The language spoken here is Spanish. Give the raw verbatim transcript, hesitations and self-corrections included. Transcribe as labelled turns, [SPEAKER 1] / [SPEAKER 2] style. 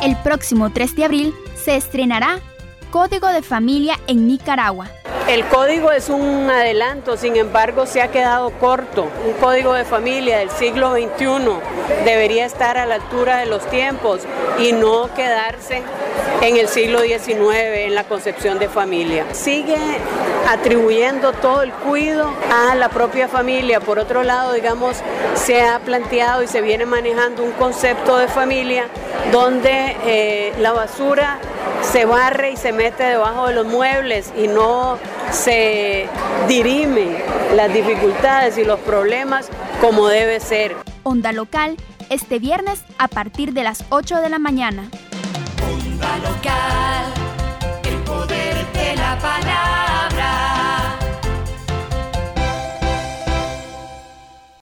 [SPEAKER 1] El próximo tres de abril se estrenará Código de Familia en Nicaragua.
[SPEAKER 2] El código es un adelanto, sin embargo se ha quedado corto. Un código de familia del siglo veintiuno debería estar a la altura de los tiempos y no quedarse en el siglo diecinueve en la concepción de familia. Sigue atribuyendo todo el cuidado a la propia familia. Por otro lado, digamos, se ha planteado y se viene manejando un concepto de familia donde eh, la basura se barre y se mete debajo de los muebles y no se dirimen las dificultades y los problemas como debe ser.
[SPEAKER 1] Onda Local, este viernes a partir de las ocho de la mañana.
[SPEAKER 3] Onda Local.